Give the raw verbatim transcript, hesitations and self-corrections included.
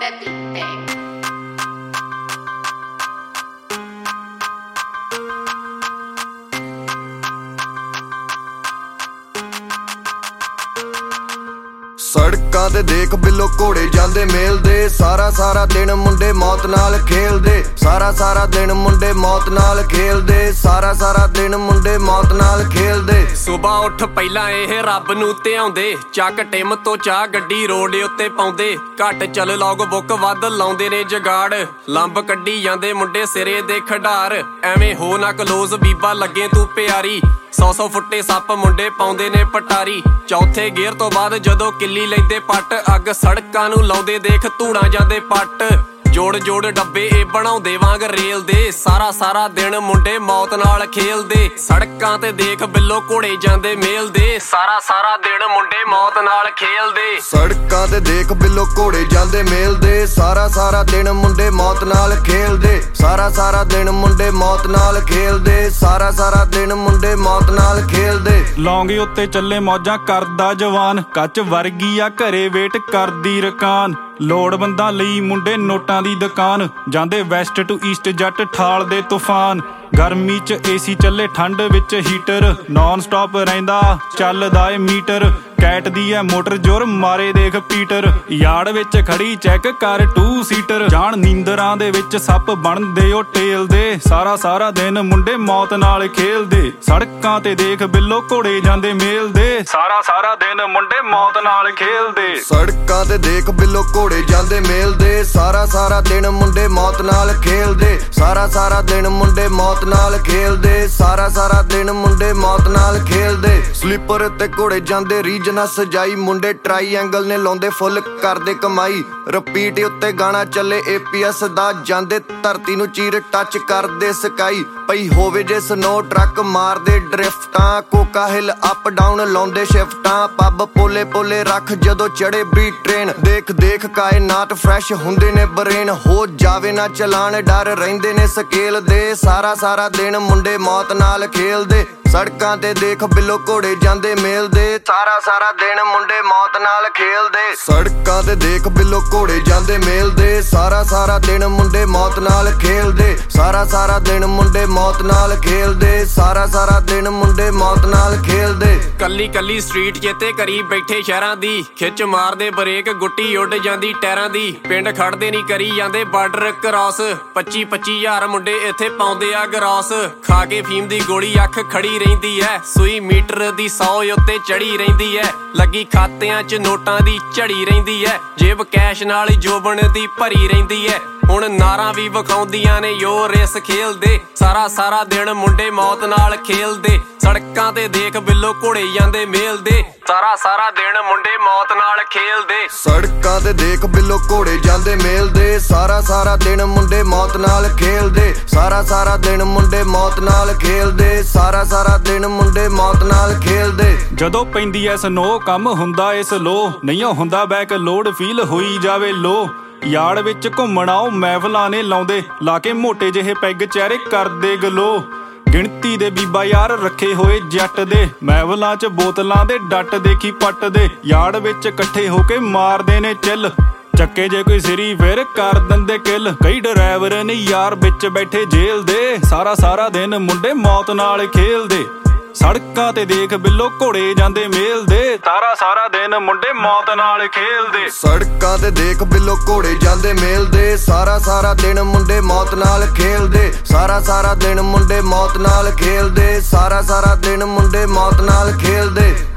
that beat thing. ਸੜਕਾਂ ਤੇ ਦੇਖ ਬਿੱਲੋ ਘੋੜੇ ਜਾਂਦੇ ਮੇਲਦੇ ਸਾਰਾ ਸਾਰਾ ਦਿਨ ਮੁੰਡੇ ਮੌਤ ਨਾਲ ਖੇਲਦੇ ਸਾਰਾ ਸਾਰਾ ਦਿਨ ਮੁੰਡੇ ਮੌਤ ਨਾਲ ਖੇਲਦੇ ਸਾਰਾ ਸਾਰਾ ਦਿਨ ਮੁੰਡੇ ਮੌਤ ਨਾਲ ਖੇਲਦੇ ਸੁਬਾ ਉੱਠ ਪਹਿਲਾਂ ਇਹ ਰੱਬ ਨੂੰ ਧਿਆਉਂਦੇ ਚੱਕ ਟਿਮ ਤੋਂ ਚਾਹ ਗੱਡੀ ਰੋਡ ਉੱਤੇ ਪਾਉਂਦੇ ਘੱਟ ਚੱਲ ਲੌਗ ਬੁੱਕ ਵੱਧ ਲਾਉਂਦੇ ਨੇ ਜਗਾੜ ਲੰਬ ਕੱਢੀ ਜਾਂਦੇ ਮੁੰਡੇ ਸਿਰੇ ਦੇ ਖਿਡਾਰ ਐਵੇਂ ਹੋ ਨਾ ਕਲੋਜ਼ ਬੀਬਾ ਲੱਗੇ ਤੂੰ ਪਿਆਰੀ ਸੌ ਸੌ ਫੁੱਟੇ ਸੱਪ ਮੁੰਡੇ ਪਾਉਂਦੇ ਨੇ ਪਟਾਰੀ ਚੌਥੇ ਗੇਅਰ ਤੋਂ ਬਾਅਦ ਜਦੋਂ ਕਿੱਲੀ ਲੈਂਦੇ ਪੱਟ ਅੱਗ ਸੜਕਾਂ ਨੂੰ ਲਾਉਂਦੇ ਦੇਖ ਧੂੜਾਂ ਜਾਂਦੇ ਪੱਟ ਜੋੜ ਜੋੜ ਡੱਬੇ ਇਹ ਬਣਾਉਂਦੇ ਵਾਂਗ ਰੇਲ ਦੇ ਸਾਰਾ ਸਾਰਾ ਦਿਨ ਮੁੰਡੇ ਮੌਤ ਨਾਲ ਖੇਲਦੇ ਸੜਕਾਂ ਤੇ ਦੇਖ ਬਿੱਲੋ ਘੋੜੇ ਜਾਂਦੇ ਮੇਲ ਦੇ ਸਾਰਾ ਸਾਰਾ ਦਿਨ ਮੁੰਡੇ ਮੌਤ ਨਾਲ ਖੇਲਦੇ ਸੜਕਾਂ ਤੇ ਦੇਖ ਬਿੱਲੋ ਘੋੜੇ ਜਾਂਦੇ ਮੇਲਦੇ ਸਾਰਾ ਸਾਰਾ ਦਿਨ ਮੁੰਡੇ ਮੌਤ ਨਾਲ ਖੇਲਦੇ ਸਾਰਾ ਸਾਰਾ ਦਿਨ ਮੁੰਡੇ ਮੌਤ ਨਾਲ ਖੇਲਦੇ ਸਾਰਾ ਸਾਰਾ ਦਿਨ ਮੁੰਡੇ ਮੌਤ ਨਾਲ ਖੇਲਦੇ ਲੌਂਗੇ ਉੱਤੇ ਚੱਲੇ ਮੌਜਾਂ ਕਰਦਾ ਜਵਾਨ ਕੱਚ ਵਰਗੀ ਆ ਘਰੇ ਵੇਟ ਕਰਦੀ ਰਕਾਨ ਲੋੜਵੰਦਾਂ ਲਈ ਮੁੰਡੇ ਨੋਟਾਂ ਦੀ ਦੁਕਾਨ ਜਾਂਦੇ ਵੈਸਟ ਟੂ ਈਸਟ ਜੱਟ ਠਾਲ ਦੇ ਤੂਫਾਨ ਗਰਮੀ ਚ ਏਸੀ ਚੱਲੇ ਠੰਡ ਵਿੱਚ ਹੀਟਰ ਨੌਨ ਸਟਾਪ ਰਹਿੰਦਾ ਚੱਲਦਾ ਏ ਮੀਟਰ ਕੈਟ ਦੀ ਐ ਮੋਟਰ ਜੁਰ ਮਾਰੇ ਦੇਖ ਪੀਟਰ ਯਾਰਡ ਵਿੱਚ ਖੜੀ ਚੈੱਕ ਕਰ ਟੂ ਸੀਟਰ ਜਾਣ ਨੀਂਦਰਾਂ ਦੇ ਵਿੱਚ ਸੱਪ ਬਣਦੇ ਓ ਟੇਲ ਦੇ ਸਾਰਾ ਸਾਰਾ ਦਿਨ ਮੁੰਡੇ ਮੌਤ ਨਾਲ ਖੇਲਦੇ ਸੜਕਾਂ ਤੇ ਦੇਖ ਬਿੱਲੋ ਘੋੜੇ ਜਾਂਦੇ ਮੇਲ ਦੇ ਸਾਰਾ ਸਾਰਾ ਦਿਨ ਮੁੰਡੇ ਮੌਤ ਨਾਲ ਖੇਲਦੇ ਸੜਕਾਂ ਤੇ ਦੇਖ ਬਿੱਲੋ ਘੋੜੇ ਜਾਂਦੇ ਮੇਲਦੇ ਸਾਰਾ ਸਾਰਾ ਦਿਨ ਮੁੰਡੇ ਮੌਤ ਨਾਲ ਖੇਲਦੇ ਸਾਰਾ ਸਾਰਾ ਦਿਨ ਮੁੰਡੇ ਮੌਤ ਨਾਲ ਖੇਲਦੇ ਸਾਰਾ ਸਾਰਾ ਦਿਨ ਮੁੰਡੇ ਮੌਤ ਨਾਲ ਖੇਲਦੇ ਸਲੀਪਰ ਤੇ ਘੋੜੇ ਜਾਂਦੇ ਰੀਜ ਨਾ ਸਜਾਈ ਮੁੰਡੇ ਟ੍ਰਾਈਐਂਗਲ ਨੇ ਲਾਉਂਦੇ ਫੁੱਲ ਕਰਦੇ ਕਮਾਈ ਰਿਪੀਟ ਉੱਤੇ ਗਾਣਾ ਚੱਲੇ ਏਪੀਐਸ ਦਾ ਜਾਂਦੇ ਧਰਤੀ ਨੂੰ ਚੀਰ ਟੱਚ ਕਰਦੇ ਸਕਾਈ ਪਈ ਹੋਵੇ ਜੇ ਸਨੋ ਟਰੱਕ ਮਾਰਦੇ ਡਰਿਫਟਾਂ ਕੋਕਾ ਹਿੱਲ ਅਪ ਡਾਊਨ ਲਾਉਂਦੇ ਸ਼ਿਫਟਾਂ ਪੱਬ ਪੋਲੇ ਪੋਲੇ ਰੱਖ ਜਦੋਂ ਚੜੇ ਬੀ ਟ੍ਰੇਨ ਦੇਖ ਦੇਖ ਕਾਇਨਾਤ ਫਰੈਸ਼ ਹੁੰਦੇ ਨੇ ਬਰੇਨ ਹੋ ਜਾਵੇ ਨਾ ਚਲਾਣ ਡਰ ਰਹਿੰਦੇ ਨੇ ਸਕੇਲ ਦੇ ਸਾਰਾ ਸਾਰਾ ਦਿਨ ਮੁੰਡੇ ਮੌਤ ਨਾਲ ਖੇਲਦੇ ਸੜਕਾਂ ਤੇ ਦੇਖ ਬਿੱਲੋ ਘੋੜੇ ਜਾਂਦੇ ਮੇਲਦੇ ਸਾਰਾ ਸਾਰਾ ਦਿਨ ਮੁੰਡੇ ਮੌਤ ਨਾਲ ਖੇਲਦੇ ਸੜਕਾਂ ਤੇ ਦੇਖ ਬਿੱਲੋ ਘੋੜੇ ਜਾਂਦੇ ਮੇਲਦੇ ਸਾਰਾ ਸਾਰਾ ਦਿਨ ਮੁੰਡੇ ਮੌਤ ਨਾਲ ਖੇਲਦੇ ਸਾਰਾ ਸਾਰਾ ਦਿਨ ਮੁੰਡੇ ਮੌਤ ਨਾਲ ਖੇਲਦੇ ਸਾਰਾ ਸਾਰਾ ਦਿਨ ਮੁੰਡੇ ਮੌਤ ਨਾਲ ਖੇਲਦੇ ਕੱਲੀ ਕੱਲੀ ਸਟਰੀਟ ਚੇਤੇ ਕਰੀ ਬੈਠੇ ਸ਼ਹਿਰਾਂ ਦੀ ਖਿੱਚ ਮਾਰਦੇ ਬ੍ਰੇਕ ਗੁੱਟੀ ਉੱਡ ਜਾਂਦੀ ਟਾਇਰਾਂ ਦੀ ਪਿੰਡ ਖੜਦੇ ਨਹੀਂ ਕਰੀ ਜਾਂਦੇ ਬਾਰਡਰ ਕ੍ਰਾਸ ਪੱਚੀ ਪੱਚੀ ਹਜ਼ਾਰ ਮੁੰਡੇ ਇੱਥੇ ਪਾਉਂਦੇ ਆ ਗਰਾਸ ਖਾ ਕੇ ਫੀਮ ਦੀ ਗੋਲੀ ਅੱਖ ਖੜੀ ਰਹਿੰਦੀ ਐ ਸੂਈ ਮੀਟਰ ਦੀ ਸੌ ਉੱਤੇ ਚੜੀ ਰਹਿੰਦੀ ਐ ਲੱਗੀ ਖਾਤਿਆਂ 'ਚ ਨੋਟਾਂ ਦੀ ਝੜੀ ਰਹਿੰਦੀ ਐ ਜੇਬ ਕੈਸ਼ ਨਾਲ ਜੋਬਨ ਦੀ ਭਰੀ ਰਹਿੰਦੀ ਐ ਹੁਣ ਨਾਰਾਂ ਵੀ ਵਿਖਾਉਂਦੀਆਂ ਨੇ ਯੋ ਰੇਸ ਖੇਲਦੇ ਸਾਰਾ ਸਾਰਾ ਦਿਨ ਮੁੰਡੇ ਮੌਤ ਨਾਲ ਖੇਲਦੇ ਸੜਕਾਂ ਤੇ ਦੇਖ ਬਿੱਲੋ ਘੋੜੇ ਜਾਂਦੇ ਮੇਲਦੇ ਸਾਰਾ ਸਾਰਾ ਦਿਨ ਮੁੰਡੇ ਮੌਤ ਨਾਲ ਖੇਲਦੇ ਸੜਕਾਂ ਤੇ ਦੇਖ ਬਿੱਲੋ ਘੋੜੇ ਜਾਂਦੇ ਮੇਲਦੇ ਸਾਰਾ ਸਾਰਾ ਦਿਨ ਮੁੰਡੇ ਮੌਤ ਨਾਲ ਖੇਲਦੇ ਸਾਰਾ ਸਾਰਾ ਦਿਨ ਮੁੰਡੇ ਮੌਤ ਨਾਲ ਖੇਲਦੇ ਸਾਰਾ ਸਾਰਾ ਦਿਨ ਮੁੰਡੇ ਮੌਤ ਨਾਲ ਖੇਲਦੇ ਜਦੋਂ ਪੈਂਦੀ ਐ ਸਨੋ ਕੰਮ ਹੁੰਦਾ ਏ ਸਲੋ ਨਹੀਂ ਹੁੰਦਾ ਬੈਕ ਲੋਡ ਫੀਲ ਹੋਈ ਜਾਵੇ ਲੋ ਯਾਰਡ ਵਿੱਚ ਘੁੰਮਣਾ ਮਹਿਫਲਾਂ ਨੇ ਲਾਉਂਦੇ ਲਾ ਕੇ ਮੋਟੇ ਜਿਹੇ ਪੈਗ ਚਿਹਰੇ ਕਰਦੇ ਗਲੋ ਗਿਣਤੀ ਦੇ ਬੀਬਾ ਯਾਰ ਰੱਖੇ ਹੋਏ ਜੱਟ ਦੇ ਮਹਿਫਲਾਂ 'ਚ ਬੋਤਲਾਂ ਦੇ ਡੱਟ ਦੇਖੀ ਪੱਟ ਦੇ ਯਾਰਡ ਵਿੱਚ ਇਕੱਠੇ ਹੋ ਕੇ ਮਾਰਦੇ ਨੇ ਚਿੱਲ ਚੱਕੇ ਜੇ ਕੋਈ ਸਿਰੀ ਫਿਰ ਕਰ ਦਿੰਦੇ ਕਿੱਲ ਕਈ ਡਰਾਈਵਰ ਨੇ ਯਾਰ ਵਿੱਚ ਬੈਠੇ ਜੇਲ੍ਹ ਦੇ ਸਾਰਾ ਸਾਰਾ ਦਿਨ ਮੁੰਡੇ ਮੌਤ ਨਾਲ ਖੇਲਦੇ ਸੜਕਾਂ ਤੇ ਦੇਖ ਬਿੱਲੋ ਘੋੜੇ ਜਾਂਦੇ ਮੇਲਦੇ ਸਾਰਾ ਸਾਰਾ ਦਿਨ ਮੁੰਡੇ ਮੌਤ ਨਾਲ ਖੇਲਦੇ ਸੜਕਾਂ ਤੇ ਦੇਖ ਬਿੱਲੋ ਘੋੜੇ ਜਾਂਦੇ ਮੇਲਦੇ ਸਾਰਾ ਸਾਰਾ ਦਿਨ ਮੁੰਡੇ ਮੌਤ ਨਾਲ ਖੇਲਦੇ ਸਾਰਾ ਸਾਰਾ ਦਿਨ ਮੁੰਡੇ ਮੌਤ ਨਾਲ ਖੇਲਦੇ ਸਾਰਾ ਸਾਰਾ ਦਿਨ ਮੁੰਡੇ ਮੌਤ ਨਾਲ ਖੇਲਦੇ